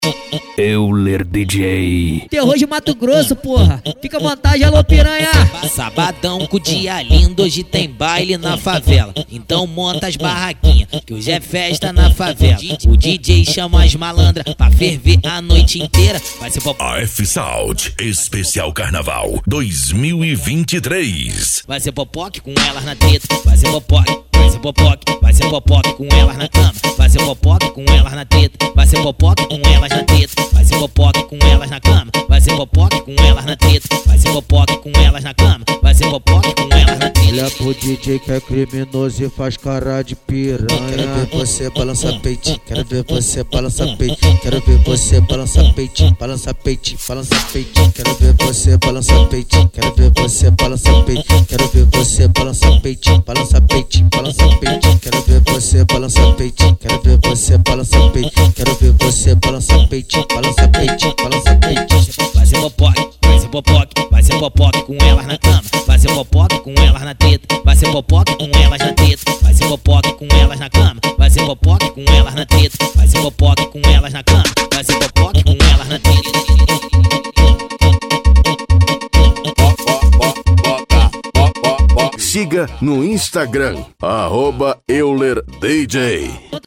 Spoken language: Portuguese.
Euler DJ. Terror de Mato Grosso, porra. Fica à vontade, alô piranha. Sabadão com dia lindo, hoje tem baile na favela. Então monta as barraquinhas, que hoje é festa na favela. O DJ chama as malandras pra ferver a noite inteira. Vai ser AF Sound Especial Carnaval 2023. Vai ser popoque com elas na teta. Vai ser popoque, vai ser popoque. Vai ser popoque com elas na cama. Vai ser popoque com elas na teta. Vai ser popoque com elas na teta. Vai ser popoque com elas na cama. Vai ser popoque com elas na teta. Vai ser popoque com elas na cama. Vai ser popoque com elas na teta. Olha pro DJ que é criminoso e faz cara de piranha. Quero ver você balançar peitinho. Quero ver você balançar peitinho. Quero ver você balançar peitinho. Balançar peitinho, balançar peitinho. Quero ver você balançar peitinho. Quero ver você balançar peitinho. Quero ver você balançar peitinho. Balançar peitinho, balançar peitinho. Quero ver você balançar peitinho. Quero ver você balançar peitinho. Quero ver você balançar peitinho. Balançar peitinho, balançar peitinho. Vai ser popoque, vai ser popoque. Vai ser popoque com elas na cama. Vai ser popoque com elas na teta. Vai ser popoque com elas na teta. Vai ser popoque com elas na cama. Vai ser popoque com elas na teta. Vai ser popoque com elas na cama. Vai ser popoque com elas na teta. Siga no Instagram @EulerDJ.